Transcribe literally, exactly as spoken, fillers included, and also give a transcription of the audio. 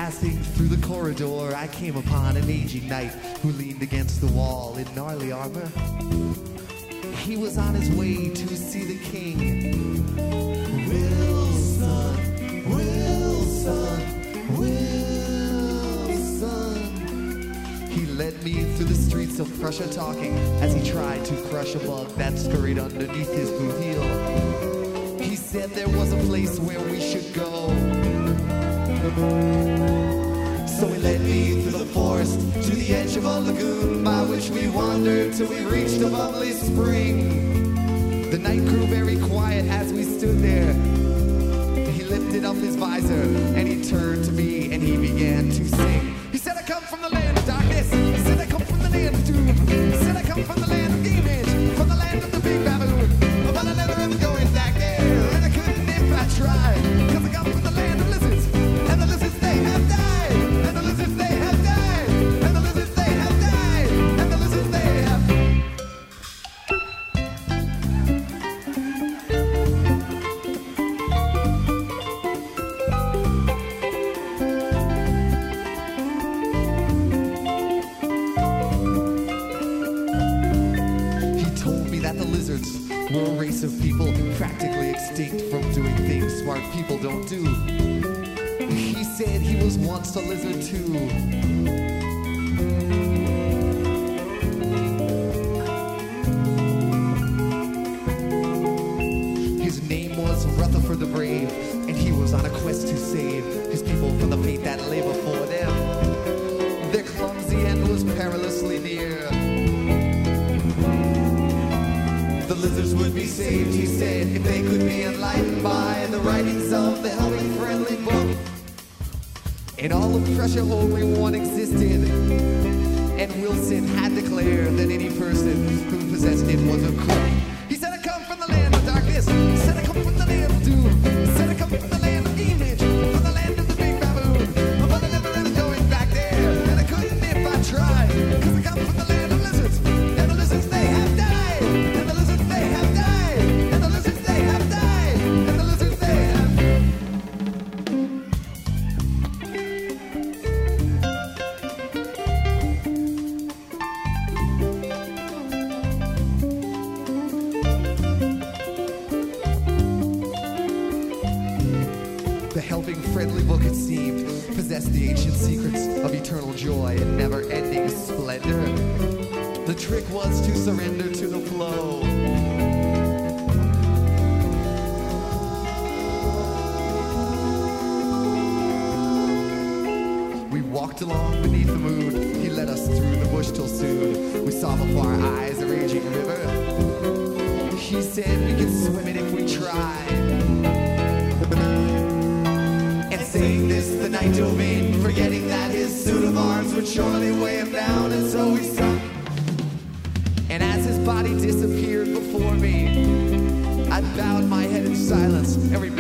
Passing through the corridor, I came upon an aging knight who leaned against the wall in gnarly armor. He was on his way to see the king. Wilson, Wilson, Wilson. He led me through the streets of Prussia, talking as he tried to crush a bug that scurried underneath his boot heel. He said there was a place where we should go. So he led me through the forest to the edge of a lagoon, by which we wandered till we reached a bubbly spring. The night grew very quiet as we stood there. He lifted up his visor and he turned to me and he began to sing. He said, I come from the land of darkness. He said, I come from the land of doom. He said, I come from the land of demons, from the land of the big baboon. But I never ever going back there, and I couldn't if I tried, cause I come from the land of lizards. And the lizards, they have died. And the lizards, they have died. And the lizards, they have died. And the lizards, they have He told me that the lizards were a race of people practically extinct from doing things smart people don't do. He said he was once a lizard too. His name was Rutherford the Brave, and he was on a quest to save his people from the fate that lay before them. Their clumsy end was perilously near. The lizards would be saved, he said, if they could be enlightened by the writings of the Helping Friendly Book. In all of Prussia, only one existed, and Wilson had declared that any person who possessed it was a crook. He said, I come from the land of darkness. He said, I come from the land of doom. He said, I come from the land of image, from the land of the big baboon. But I never ever going back there, and I couldn't if I tried, cause I come from the land of lizards. And the lizards, they have died. And the lizards, they have died. And the lizards, they have died. And the lizards, they have The Helping Friendly Book, it seemed, possessed the ancient secrets of eternal joy and never-ending splendor. The trick was to surrender to the flow. We walked along beneath the moon. He led us through the bush till soon we saw before our eyes a raging river. He said we could swim it if we tried. Saying this, the night dove in, forgetting that his suit of arms would surely weigh him down, and so he sunk. And as his body disappeared before me, I bowed my head in silence and